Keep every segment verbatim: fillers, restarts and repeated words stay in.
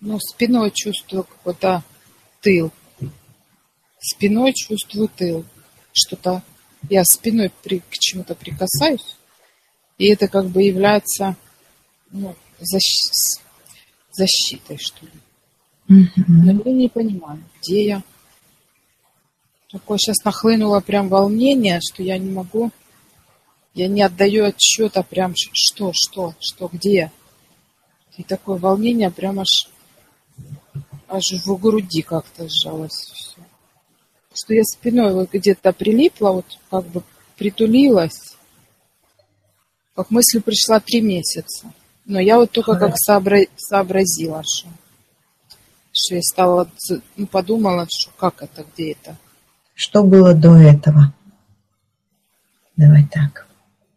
Ну, спиной чувствую какой-то тыл. Спиной чувствую тыл. Что-то я спиной при, к чему-то прикасаюсь, и это как бы является, ну, защ, защитой, что ли. Mm-hmm. Но я не понимаю, где я. Такое сейчас нахлынуло прям волнение, что я не могу, я не отдаю отчета прям что, что, что, где. И такое волнение прям аж, аж в груди как-то сжалось все. Что я спиной вот где-то прилипла, вот как бы притулилась. Как мысль пришла три месяца. Но я вот только как сообра... сообразила, что, что я стала, ну, подумала, что как это, где это. Что было до этого? Давай так.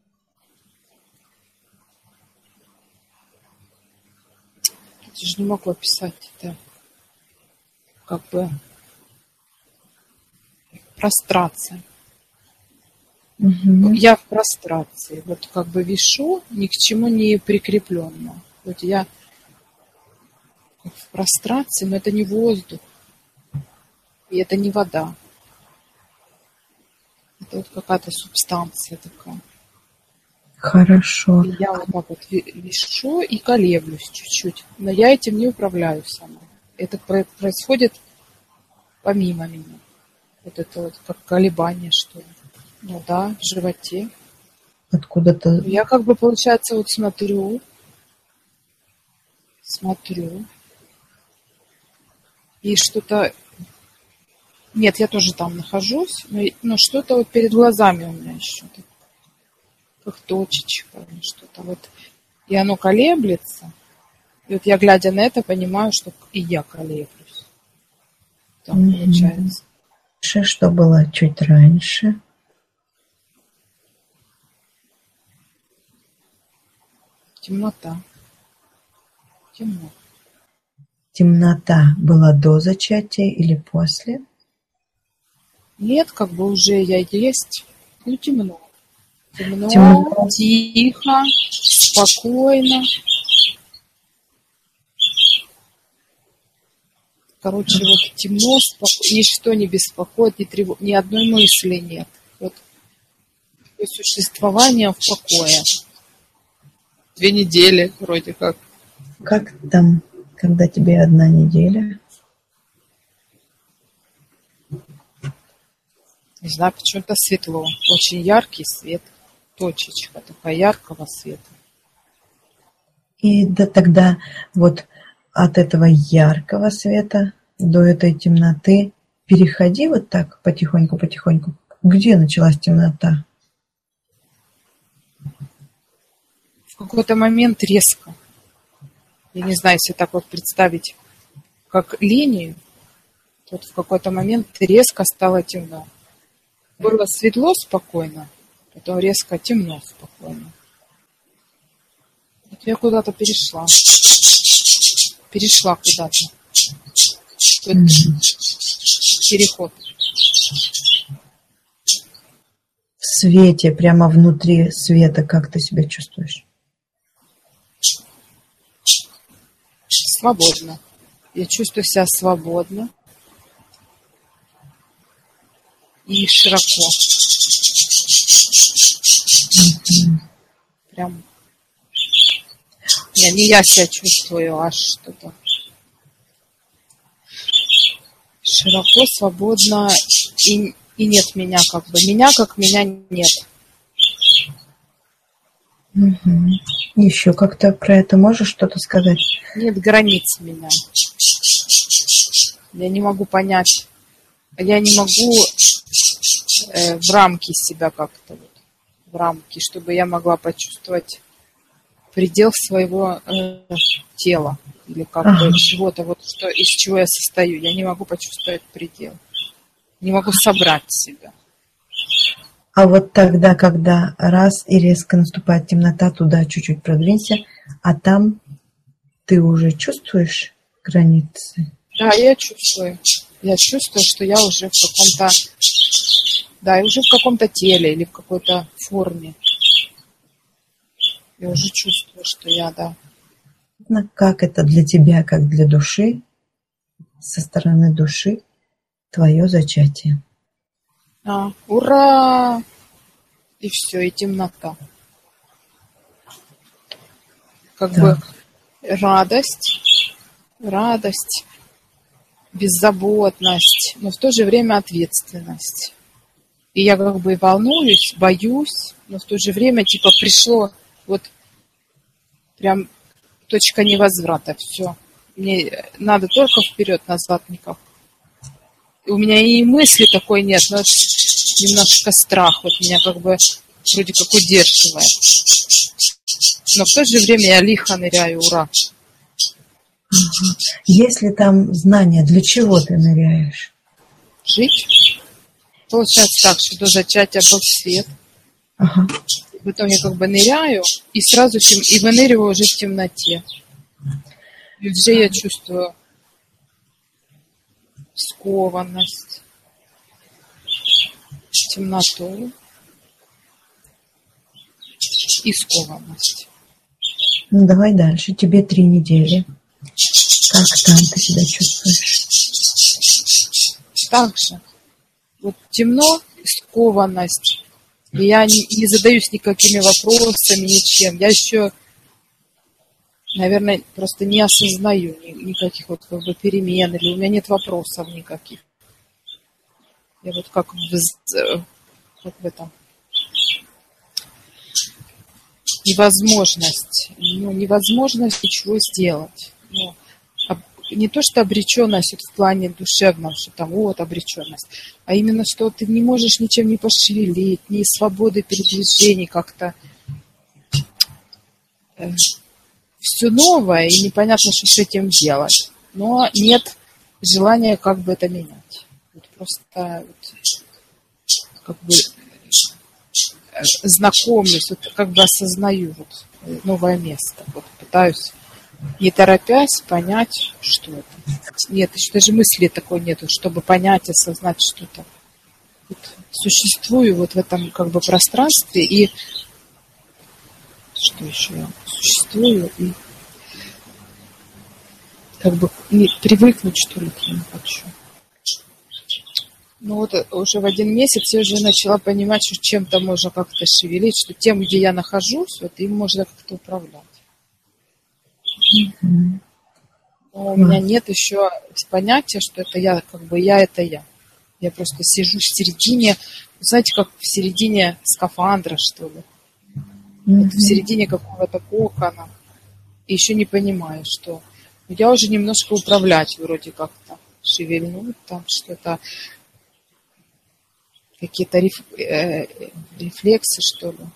Я же не могу описать это. Как бы прострация. Угу. Я в прострации. Вот как бы вишу, ни к чему не прикрепленно. Вот я в прострации, но это не воздух. И это не вода. Это вот какая-то субстанция такая. Хорошо. И я вот так вот вишу и колеблюсь чуть-чуть. Но я этим не управляю сама. Это происходит помимо меня. Вот это вот как колебание, что ли. Ну да, в животе. Откуда-то... Я как бы, получается, вот смотрю, смотрю, и что-то... Нет, я тоже там нахожусь, но, но что-то вот перед глазами у меня еще, как точечка, что-то вот. И оно колеблется. И вот я, глядя на это, понимаю, что и я колеблюсь. Там mm-hmm. получается. Что было чуть раньше? Темнота. Темно. Темнота была до зачатия или после? Нет, как бы уже я есть. Ну, темно. Темно, темно. Тихо, спокойно. Короче, вот темно, споко... ничто не беспокоит, ни, трев... ни одной мысли нет. Вот существование в покое. Две недели вроде как. Как там, когда тебе одна неделя? Не знаю, почему-то светло. Очень яркий свет. Точечка такая яркого света. И да, тогда вот от этого яркого света до этой темноты переходи вот так потихоньку-потихоньку. Где началась темнота? В какой-то момент резко. Я не знаю, если так вот представить, как линию, то в какой-то момент резко стало темно. Было светло, спокойно, потом резко темно, спокойно. Вот я куда-то перешла. Перешла куда-то. Mm-hmm. Переход. В свете, прямо внутри света, как ты себя чувствуешь? Свободно. Я чувствую себя свободно и широко. Mm-hmm. Прям. Не, не я себя чувствую, а что-то. Широко, свободно и, и нет меня как бы. Меня как меня нет. Угу. Еще как-то про это можешь что-то сказать? Нет границ меня. Я не могу понять. Я не могу э, в рамки себя как-то. Вот, в рамки, чтобы я могла почувствовать предел своего э, тела. Или как ага. бы чего-то, вот, что, из чего я состою. Я не могу почувствовать предел. Не могу собрать себя. А вот тогда, когда раз и резко наступает темнота, туда чуть-чуть продвинься, а там ты уже чувствуешь границы? Да, я чувствую. Я чувствую, что я уже в каком-то... Да, я уже в каком-то теле или в какой-то форме. Я уже чувствую, что я, да. как это для тебя, как для души, со стороны души, твое зачатие. А, ура! И все, и темнота. Как Да. бы радость, радость, беззаботность, но в то же время ответственность. И я как бы волнуюсь, боюсь, но в то же время типа пришло вот прям точка невозврата, все. Мне надо только вперед, назад никак. И у меня и мысли такой нет, но это немножко страх вот меня как бы вроде как удерживает. Но в то же время я лихо ныряю, ура. Есть ли там знания, для чего ты ныряешь? Жить. Получается так, что до зачатия был свет. Ага. Потом я как бы ныряю и сразу тем, и выныриваю уже в темноте. И уже я чувствую скованность, темноту и скованность. Ну, давай дальше. Тебе три недели. Как там ты себя чувствуешь? Так же. Вот темно, скованность. И я не, не задаюсь никакими вопросами, ничем. Я еще, наверное, просто не осознаю ни, никаких вот как бы перемен, или у меня нет вопросов никаких. Я вот как в, как в этом невозможность, ну, невозможность ничего сделать. Ну, об, не то, что обреченность вот в плане душевном, что там вот обреченность, а именно, что ты не можешь ничем не пошевелить, ни свободы передвижений как-то. Э, все новое, и непонятно, что с этим делать. Но нет желания как бы это менять. Вот просто вот, как бы знакомлюсь, вот как бы осознаю вот новое место. Вот пытаюсь, не торопясь, понять, что это. Нет, еще даже мысли такой нету, чтобы понять, осознать что-то. Вот существую вот в этом как бы пространстве и что еще я существую и как бы не привыкнуть, что ли, к нему хочу. Ну вот уже в один месяц я уже начала понимать, что чем-то можно как-то шевелить, что тем, где я нахожусь, вот им можно как-то управлять. Mm-hmm. Но у меня нет еще понятия, что это я, как бы я это я. Я просто сижу в середине, знаете, как в середине скафандра, что ли. Mm-hmm. Вот в середине какого-то кокона. И еще не понимаю, что я уже немножко управлять вроде как-то. Шевельнуть там что-то. Какие-то реф, э, рефлексы, что ли.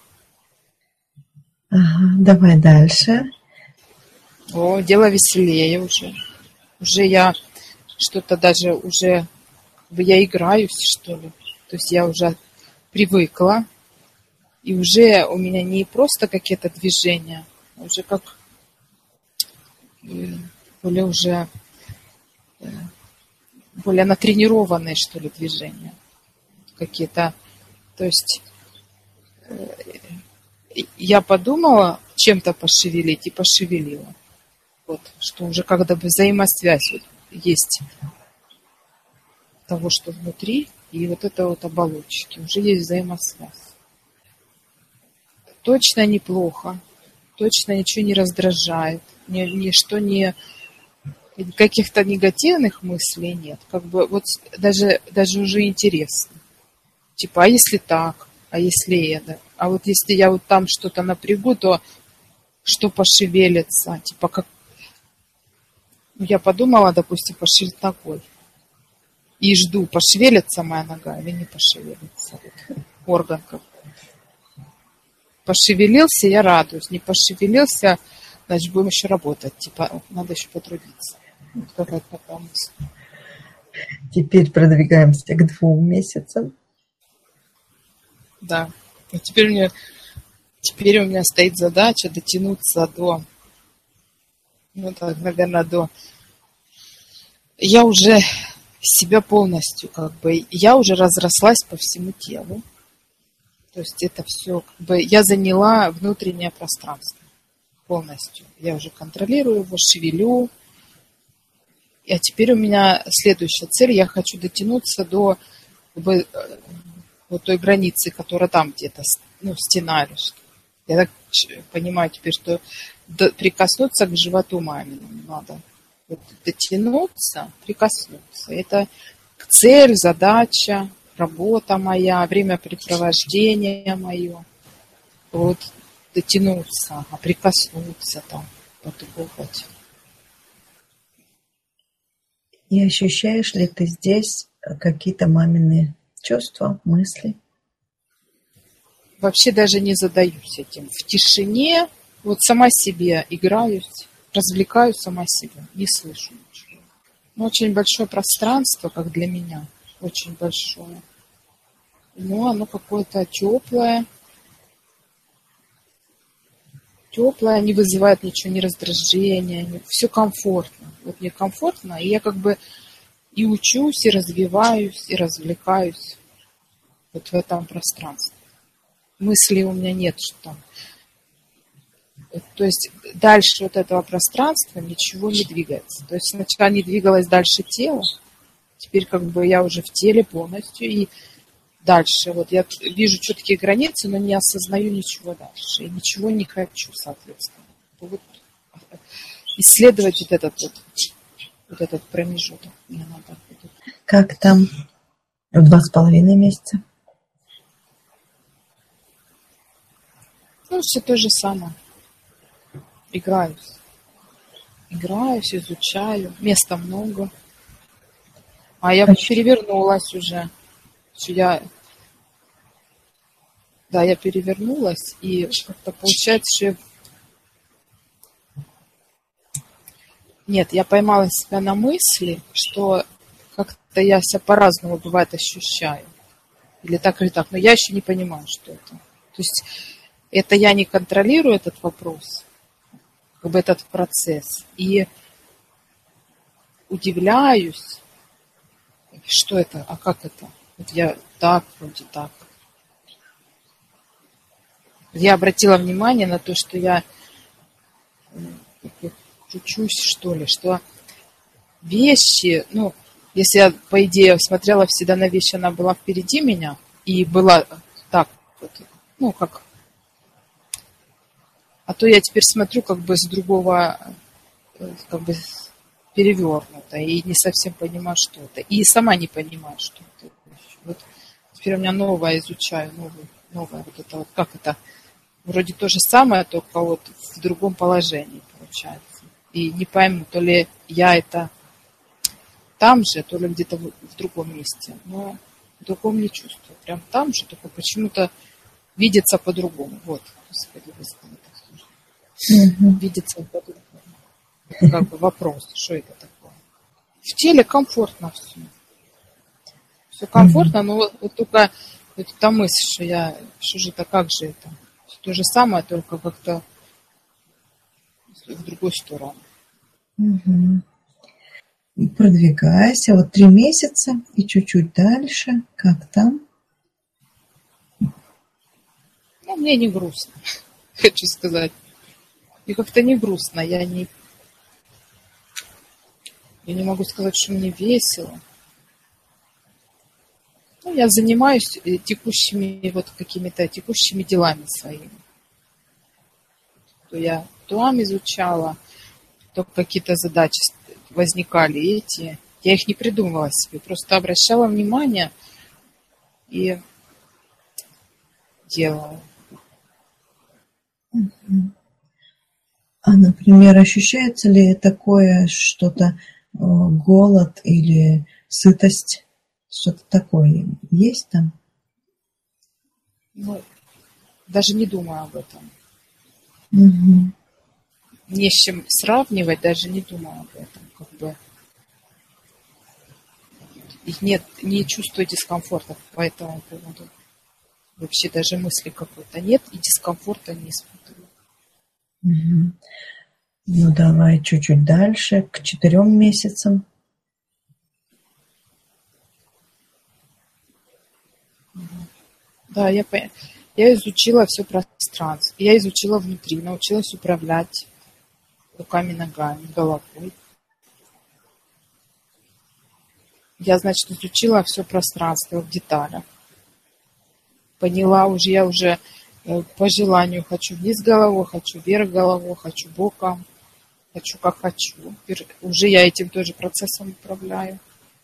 Ага, давай дальше. О, дело веселее уже. Уже я что-то даже уже, как бы я играюсь, что ли. То есть я уже привыкла. И уже у меня не просто какие-то движения, а уже как более уже более натренированные, что ли, движения. Какие-то, то есть я подумала чем-то пошевелить и пошевелила. Вот, что уже когда бы взаимосвязь вот есть того, что внутри, и вот это вот оболочки. Уже есть взаимосвязь. Точно неплохо. Точно ничего не раздражает. Ни, ничто не... Каких-то негативных мыслей нет. Как бы вот даже, даже уже интересно. Типа, а если так? А если это? А вот если я вот там что-то напрягу, то что пошевелится? Типа, как... Я подумала, допустим, пошевелить ногой. И жду, пошевелится моя нога или не пошевелится. Вот, орган какой. Пошевелился, я радуюсь. Не пошевелился, значит, будем еще работать. Типа, надо еще потрудиться. Вот какая-то такая мысль. Теперь продвигаемся к двум месяцам. Да. И теперь, у меня, теперь у меня стоит задача дотянуться до, ну так, наверное, до... Я уже себя полностью, как бы, я уже разрослась по всему телу. То есть это все, как бы, я заняла внутреннее пространство. полностью. Я уже контролирую его, шевелю. А теперь у меня следующая цель. Я хочу дотянуться до как бы, вот той границы, которая там где-то, ну, стена или что. Я так понимаю теперь, что до, прикоснуться к животу маминому надо. Вот, дотянуться, прикоснуться. Это цель, задача, работа моя, времяпрепровождение мое. Вот дотянуться, а прикоснуться там, потрогать. И ощущаешь ли ты здесь какие-то мамины чувства, мысли? Вообще даже не задаюсь этим. В тишине вот сама себе играюсь, развлекаю сама себя, не слышу ничего. Но очень большое пространство, как для меня, очень большое. Но оно какое-то теплое, теплое, не вызывает ничего, ни раздражения, ни... все комфортно. Вот мне комфортно, и я как бы и учусь, и развиваюсь, и развлекаюсь вот в этом пространстве. Мыслей у меня нет, что там. То есть дальше вот этого пространства ничего не двигается. То есть сначала не двигалось дальше тело, теперь как бы я уже в теле полностью, и дальше вот я вижу четкие границы, но не осознаю ничего дальше, и ничего не хочу, соответственно. Вот исследовать вот этот вот, вот этот промежуток мне надо. Как там в два с половиной месяца? Ну, все то же самое. Играюсь. Играюсь, изучаю. Места много. А я Очень. перевернулась уже. Я... Да, я перевернулась, и как-то получается, что... Нет, я поймала себя на мысли, что как-то я себя по-разному, бывает, ощущаю. Или так, или так. Но я еще не понимаю, что это. То есть это я не контролирую этот вопрос, как бы этот процесс. И удивляюсь, что это, а как это? Вот я так, вроде так. Я обратила внимание на то, что я учусь, что ли, что вещи, ну, если я, по идее, смотрела всегда на вещи, она была впереди меня, и была так вот, ну, как... А то я теперь смотрю как бы с другого, как бы перевернуто, и не совсем понимаю, что это. И сама не понимаю, что это. Вот теперь у меня новое изучаю, новое, новое вот это вот, как это, вроде то же самое, только вот в другом положении получается. И не пойму, то ли я это там же, то ли где-то в, в другом месте. Но в другом не чувствую. Прям там же, только почему-то видится по-другому. Вот, Господи, Господи. Mm-hmm. Видится по-другому. Это как бы вопрос, что это такое. В теле комфортно все. Все комфортно, mm-hmm. но вот, вот только вот та мысль, что я, что же это, как же это. То же самое, только как-то в другую сторону. Угу. Продвигайся. Вот три месяца и чуть-чуть дальше. Как там? Ну, мне не грустно, хочу сказать. И как-то не грустно. Я не, я не могу сказать, что мне весело. Ну, я занимаюсь текущими вот какими-то текущими делами своими. То я туам изучала, то какие-то задачи возникали эти. Я их не придумывала себе, просто обращала внимание и делала. А, например, ощущается ли такое что-то, голод или сытость? Что-то такое есть там? Ну, даже не думаю об этом. Угу. Не с чем сравнивать, даже не думаю об этом. Как бы. И нет, не чувствую дискомфорта по этому поводу. Вообще даже мысли какой-то нет, и дискомфорта не испытываю. Угу. Ну, давай чуть-чуть дальше, к четырем месяцам. Да, я, Я изучила все пространство. Я изучила внутри, научилась управлять руками, ногами, головой. Я, значит, изучила все пространство в деталях. Поняла уже, я уже э, по желанию хочу вниз головой, хочу вверх головой, хочу боком, хочу как хочу. Пер- Уже я этим тоже процессом управляю.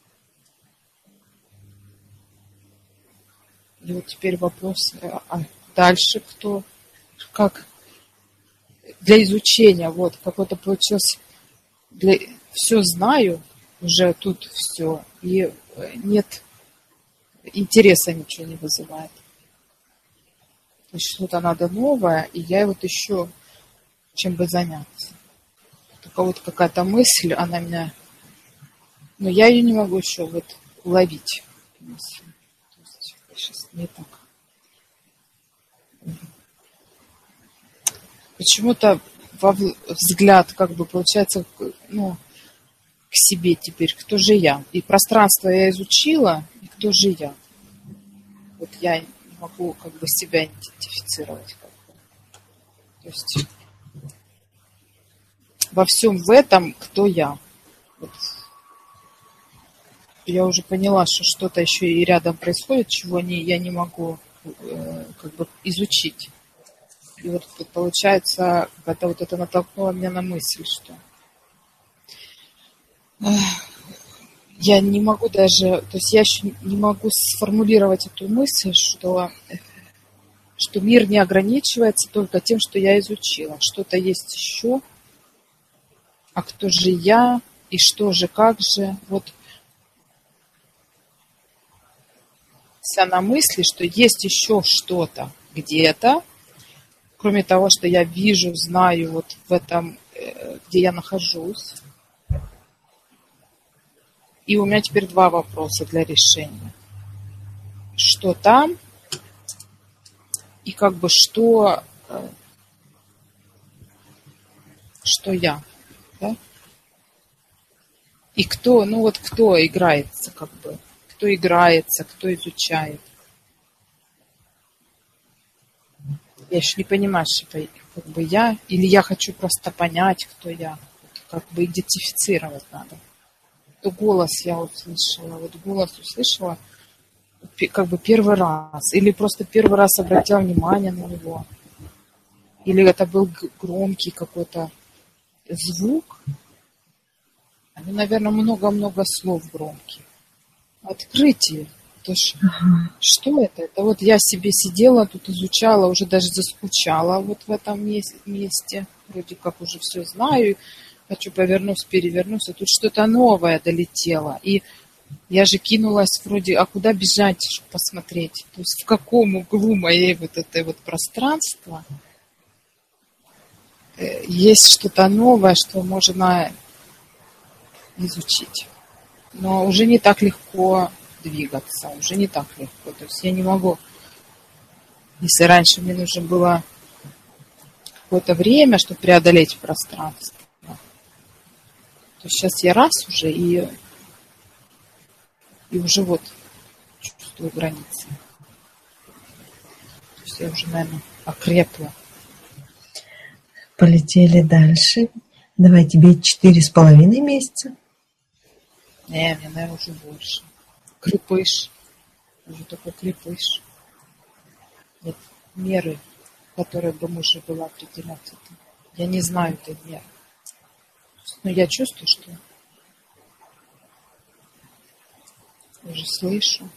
И вот теперь вопрос, э, а дальше кто, как для изучения, вот, какой-то получился, для, все знаю, уже тут все, и э, нет интереса, ничего не вызывает. То есть что-то надо новое, и я вот ищу, чем бы заняться. Только вот какая-то мысль, она меня... Но я ее не могу еще вот уловить. Мысль. То есть сейчас не так. Почему-то во в- взгляд, как бы, получается, к- ну, к себе теперь, кто же я. И пространство я изучила, и кто же я. Вот я не могу как бы себя идентифицировать. Как бы. То есть во всем в этом, кто я. Вот. Я уже поняла, что что-то еще и рядом происходит, чего не, я не могу э, как бы изучить. И вот получается, когда вот это натолкнуло меня на мысль, что эх, я не могу даже, то есть я еще не могу сформулировать эту мысль, что, что мир не ограничивается только тем, что я изучила. Что-то есть еще, а кто же я, и что же, как же. Вот вся на мысли, что есть еще что-то где-то, кроме того, что я вижу, знаю вот в этом, э, где я нахожусь. И у меня теперь два вопроса для решения. Что там и как бы что, э, что я, да? И кто, ну вот кто играется, как бы, кто играется, кто изучает. Я еще не понимаю, что это как бы я, или я хочу просто понять, кто я. Как бы идентифицировать надо. То голос я услышала, вот голос услышала пе- как бы первый раз, или просто первый раз обратила внимание на него, или это был г- громкий какой-то звук, ну, наверное, много-много слов громких. Открытие. То ж, что это? Это вот я себе сидела, тут изучала, уже даже заскучала вот в этом мес- месте. Вроде как уже все знаю, хочу повернусь, перевернусь, а тут что-то новое долетело. И я же кинулась вроде, а куда бежать, чтобы посмотреть? То есть в каком углу моей вот этой вот пространства э, есть что-то новое, что можно изучить. Но уже не так легко двигаться, уже не так легко. То есть я не могу, если раньше мне нужно было какое-то время, чтобы преодолеть пространство, то сейчас я раз уже и, и уже вот чувствую границы. То есть я уже, наверное, окрепла. Полетели дальше. Давай тебе четыре с половиной месяца. Не, мне, наверное, уже больше. Крепыш. Уже такой крепыш. Нет меры, которые бы можно было определять это. Я не знаю этой меры. Но я чувствую, что уже слышу.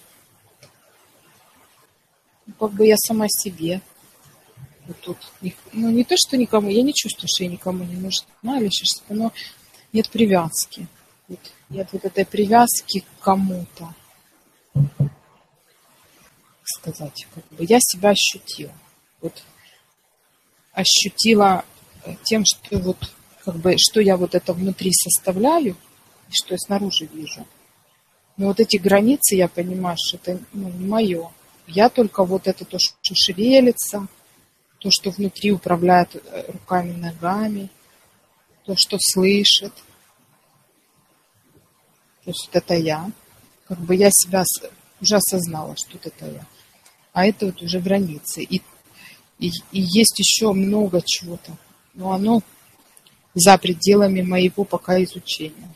Ну, как бы я сама себе. Вот тут, ну, не то, что никому, я не чувствую, что я никому не нужна или еще что-то, но нет привязки. Вот, нет вот этой привязки к кому-то. Как сказать, как бы я себя ощутила. Вот ощутила тем, что вот как бы, что я вот это внутри составляю, и что я снаружи вижу. Но вот эти границы, я понимаю, что это ну, не мое. Я только вот это то, что шевелится, то, что внутри управляет руками, ногами, то, что слышит. То есть это я. Как бы я себя уже осознала, что это я. а это вот уже границы. И, и, и есть еще много чего-то, но оно за пределами моего пока изучения.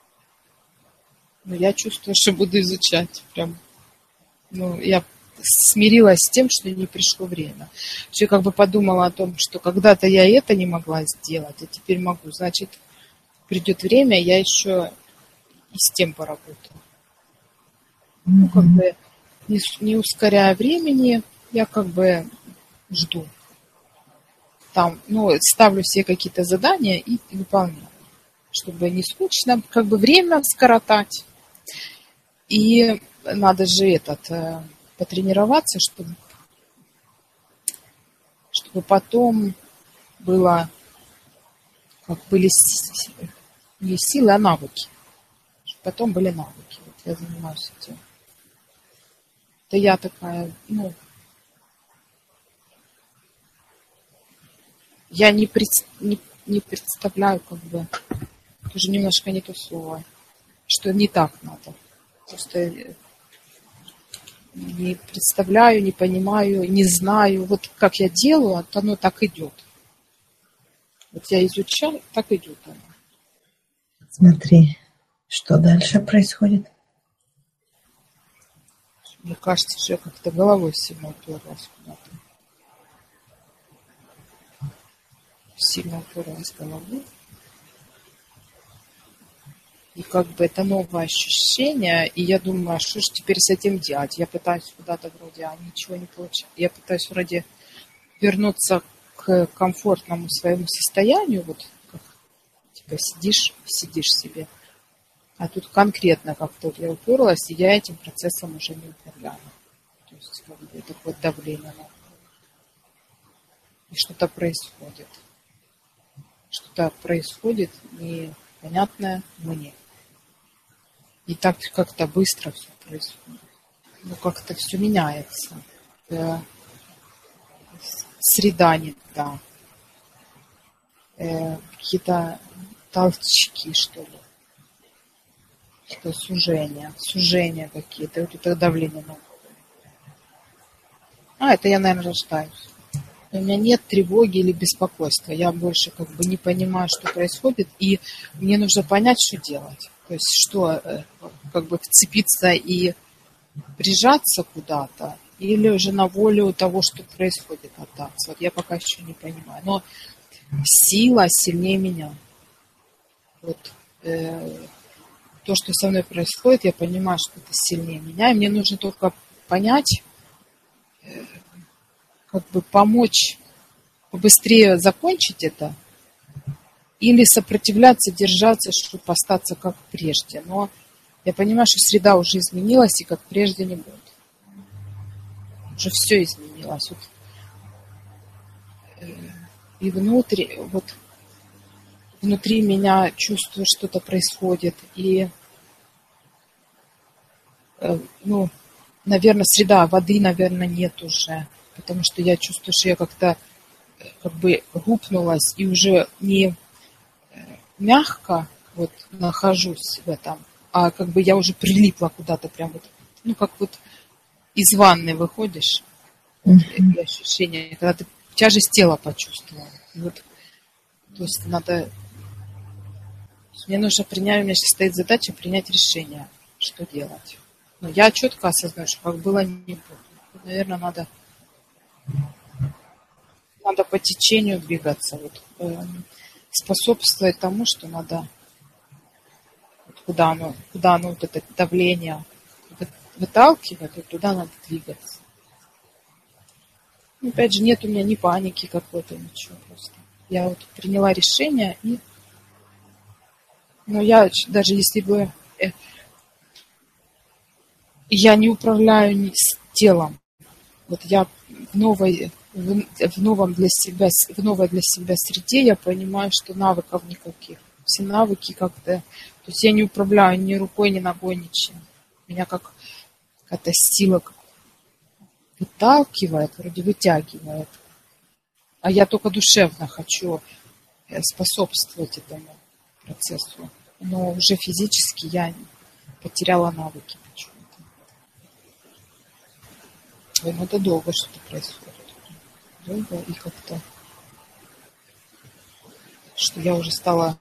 Но я чувствую, что буду изучать. Прям, ну, я смирилась с тем, что не пришло время. Все как бы подумала о том, что когда-то я это не могла сделать, а теперь могу. Значит, придет время, я еще и с тем поработаю. Mm-hmm. Ну, как бы не, не ускоряя времени, я как бы жду. Там, ну, ставлю себе какие-то задания и выполняю, чтобы не скучно, как бы время скоротать. И надо же этот потренироваться, чтобы, чтобы потом было, как были не силы, а навыки. Чтобы потом были навыки. Вот я занимаюсь этим. Это я такая, ну, я не, пред, не, не представляю, как бы, тоже немножко не то слово, что не так надо. Просто не представляю, не понимаю, не знаю. Вот как я делаю, вот оно так идет. Вот я изучаю, так идет оно. Смотри, что дальше происходит? Мне кажется, что я как-то головой сильно уперлась куда-то. Сильно уперлась головой. И как бы это новое ощущение, и я думаю, что же теперь с этим делать? Я пытаюсь куда-то вроде, а ничего не получается. Я пытаюсь вроде вернуться к комфортному своему состоянию, вот как типа сидишь, сидишь себе. А тут конкретно как-то я уперлась, и я этим процессом уже не управляю. То есть как бы это вот давление на и что-то происходит. Что-то происходит непонятное мне. И так как-то быстро все происходит. Ну, как-то все меняется. Э, среда не та. Э, какие-то толчки, что ли. Что сужение. Сужения какие-то. Вот это давление на. А, это я, наверное, рождаюсь. У меня нет тревоги или беспокойства. Я больше как бы не понимаю, что происходит. И мне нужно понять, что делать. То есть, что, как бы вцепиться и прижаться куда-то, или уже на волю того, что происходит, отдаться. Вот я пока еще не понимаю. Но сила сильнее меня. Вот э, то, что со мной происходит, я понимаю, что это сильнее меня. И мне нужно только понять, э, как бы помочь побыстрее закончить это, или сопротивляться, держаться, чтобы остаться как прежде. Но я понимаю, что среда уже изменилась, и как прежде не будет. Уже все изменилось. Вот. И внутри, вот, внутри меня чувствую, что-то происходит. И, ну, наверное, среда, воды, наверное, нет уже. Потому что я чувствую, что я как-то как бы гупнулась и уже не мягко вот нахожусь в этом, а как бы я уже прилипла куда-то прям вот, ну как вот из ванны выходишь, mm-hmm. и ощущение, когда ты тяжесть тела почувствовала. Вот, то есть надо, мне нужно принять, у меня сейчас стоит задача принять решение, что делать. Но я четко осознаю, что как было, не было. Наверное, надо, надо по течению двигаться. Вот, э, способствовать тому, что надо, вот куда оно, куда оно вот это давление выталкивает, вот туда надо двигаться. Но, опять же, нет у меня ни паники какой-то, ничего просто. Я вот приняла решение, и но я даже если бы э, я не управляю ни с телом, вот я в новой В, в новом для себя, в новой для себя среде я понимаю, что навыков никаких. Все навыки как-то... То есть я не управляю ни рукой, ни ногой, ничем. Меня как какая-то сила выталкивает, вроде вытягивает. А я только душевно хочу способствовать этому процессу. Но уже физически я потеряла навыки почему-то. Ой, ну это долго что-то происходит. Долго и как-то, что я уже стала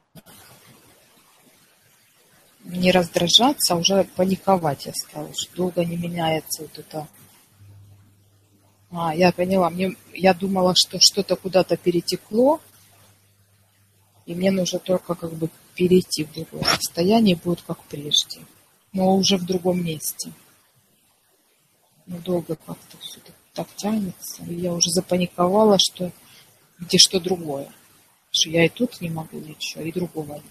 не раздражаться, а уже паниковать я стала, что долго не меняется вот это. А, я поняла, мне, я думала, что что-то куда-то перетекло, и мне нужно только как бы перейти в другое состояние, будет как прежде, но уже в другом месте. Но долго как-то все так, так тянется, и я уже запаниковала, что где что другое, что я и тут не могу ничего, и другого нет.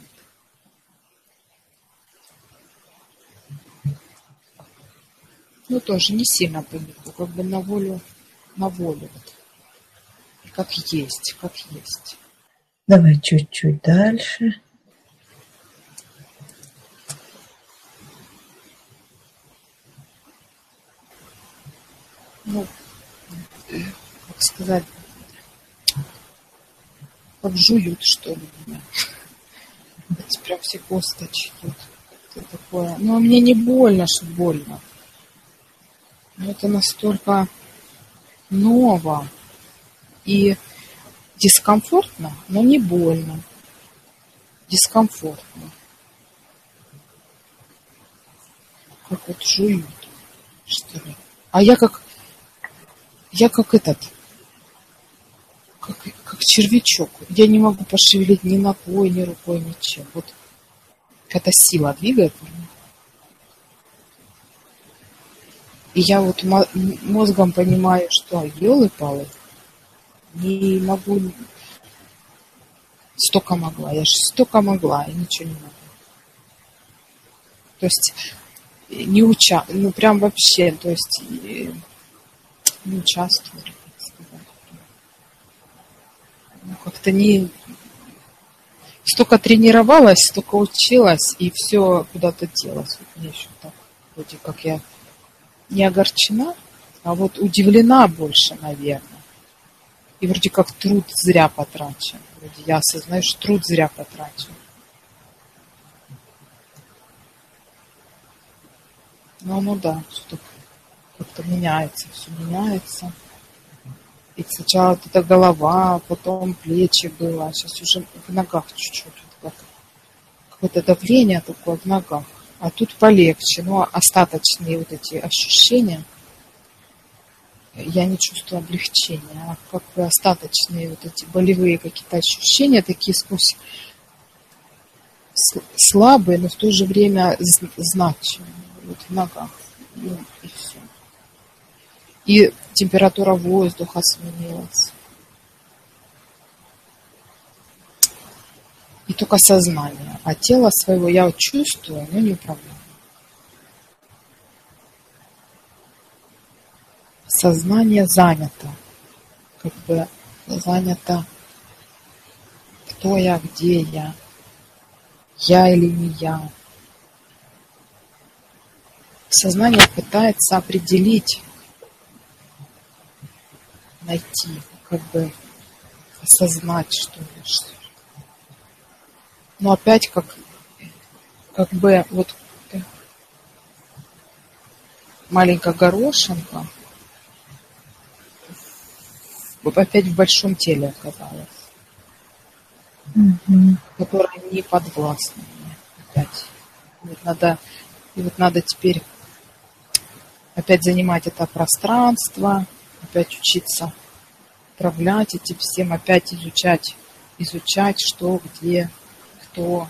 Ну, тоже не сильно панику, как бы на волю, на волю, вот. Как есть, как есть. Давай чуть-чуть дальше. Ну, как сказать, как жуют, что ли, меня. Эти прям все косточки. Вот такое. Но мне не больно, что больно. Но это настолько ново и дискомфортно, но не больно. Дискомфортно. Как вот жуют, что ли. А я как, я как этот, как, как червячок. Я не могу пошевелить ни ногой, ни рукой, ничем. Вот какая-то сила двигает меня. И я вот мозгом понимаю, что елы-палы, не могу, столько могла, я же столько могла, и ничего не могу. То есть не уча, ну прям вообще, то есть не участвую, как сказать. Ну, как-то не... Столько тренировалась, столько училась, и все куда-то делось. Вот мне еще так, вроде как я не огорчена, а вот удивлена больше, наверное. И вроде как труд зря потрачен. Вроде я осознаю, что труд зря потрачен. Ну, ну да, что как-то меняется, все меняется. И сначала вот эта голова, потом плечи было, а сейчас уже в ногах чуть-чуть. Вот какое-то давление такое в ногах. А тут полегче, но остаточные вот эти ощущения, я не чувствую облегчения, а как бы остаточные вот эти болевые какие-то ощущения, такие сквозь слабые, но в то же время значимые вот в ногах. Ну, и все. И температура воздуха сменилась. И только сознание. А тело своего я вот чувствую, но не управляю. Сознание занято. Как бы занято. Кто я, где я. Я или не я. Сознание пытается определить, найти, как бы осознать, что ли. Но опять как, как бы вот маленькая горошинка вот опять в большом теле оказалась, Mm-hmm. которая не подвластна мне опять. Вот надо, и вот надо теперь опять занимать это пространство, опять учиться управлять этим всем, опять изучать, изучать, что, где, кто.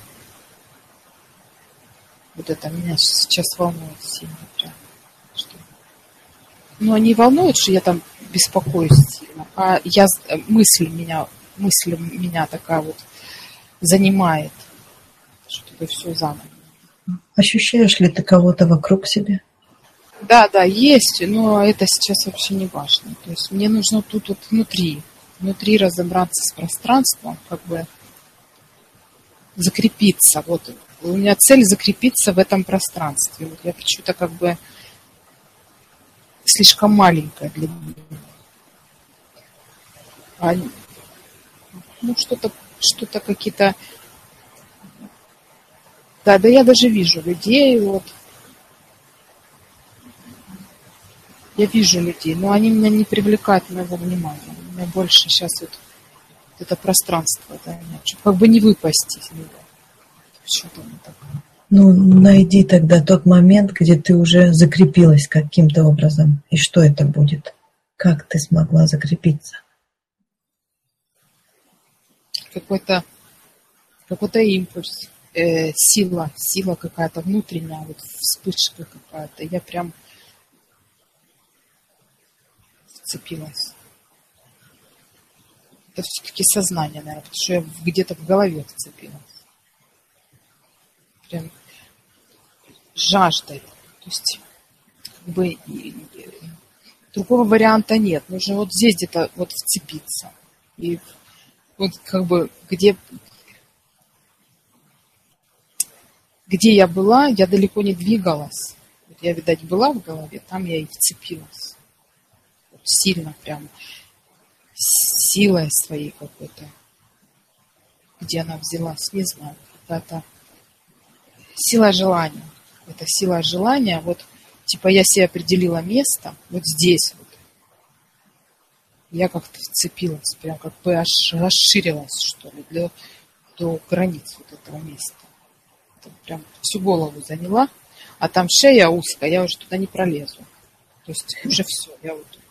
Вот это меня сейчас волнует сильно прям. Что... Ну, не волнует, что я там беспокоюсь сильно, а я, мысль меня, мысль меня такая вот занимает, чтобы все заново. Ощущаешь ли ты кого-то вокруг себя? Да, да, есть, но это сейчас вообще не важно. То есть мне нужно тут вот внутри, внутри разобраться с пространством, как бы закрепиться. Вот у меня цель закрепиться в этом пространстве. Вот я почему-то как бы слишком маленькая для меня. А, ну, что-то, что-то какие-то... Да, да я даже вижу людей, вот. Я вижу людей, но они меня не привлекают моего внимания. У меня больше сейчас вот это пространство, да, чтобы как бы не выпасть из него. Что-то не так. Ну, найди тогда тот момент, где ты уже закрепилась каким-то образом. И что это будет? Как ты смогла закрепиться? Какой-то, какой-то импульс, э, сила, сила какая-то внутренняя, вот вспышка какая-то. Я прям вцепилась. Это все-таки сознание, наверное, потому что я где-то в голове вцепилась. Прям жаждой. То есть, как бы, другого варианта нет. Нужно вот здесь где-то вот вцепиться. И вот как бы, где, где я была, я далеко не двигалась. Вот я, видать, была в голове, там я и вцепилась. Вот сильно прям. Силой своей какой-то. Где она взялась, не знаю. Какая-то сила желания. Это сила желания. Вот, типа, я себе определила место, вот здесь вот. Я как-то вцепилась, прям как бы аж расширилась, что ли, для, до границ вот этого места. Это прям всю голову заняла, а там шея узкая, я уже туда не пролезу. То есть уже все, я вот